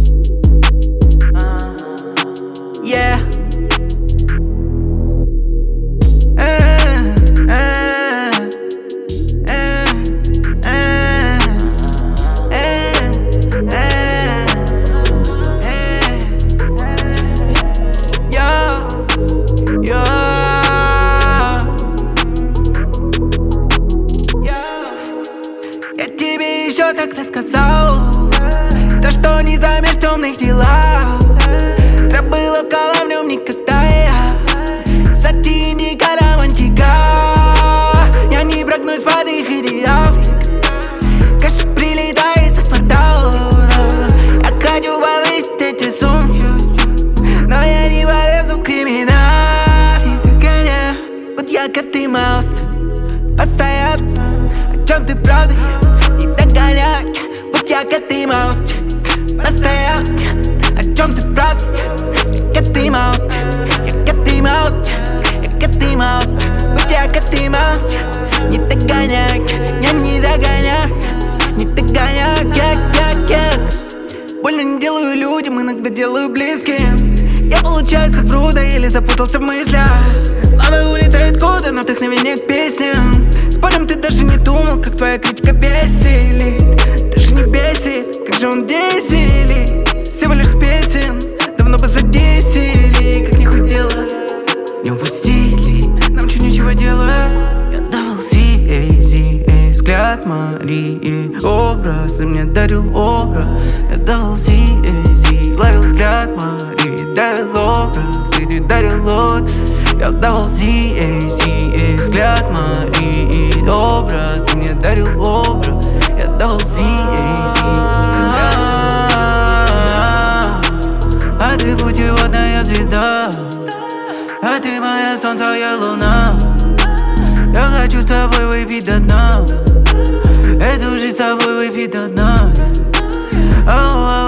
Yeah. Я тебе еще тогда сказал то, что не займешь в темных делах. Пробыл около в нем никогда я Сати, индика, романтика. Я не прогнусь под их идеал. Каша прилетает со квартала. Я хочу повысить эти сумки, но я не полезу в криминал. Не догоняю, вот я как ты маус. Постоянно, о чем ты правда? Не догоняю, вот я как ты маус. Постоянно, о чем ты правда? Я как ты маус, я как ты маус, я как ты маус. Вот я как ты маус. Не догоняю, я не догоняю, не догоняю, как. Больно не делаю людям, иногда делаю близким. Я, получается, вру, да еле запутался в мыслях. Лавы улетают куда, но вдохновение к песням. Спорим, ты даже не думал, как твоя критика бесит. Даже не бесит, как же он бесит. Всего лишь песен, давно бы задесили. Как не хотела, не упустили. Научу ничего делать. Я давал зи, взгляд Марии. Образ, и мне дарил образ. Я давал зи, ловил взгляд Марии. Дарил образ, и не дарил лот. Я давал зи, взгляд Марии. Образ, и мне дарил образ. Я давал зи, взгляд. А ты путеводная звезда, а ты моя солнце, я луна. Я хочу с тобой выпить до дна. Эту жизнь с тобой выпить до дна.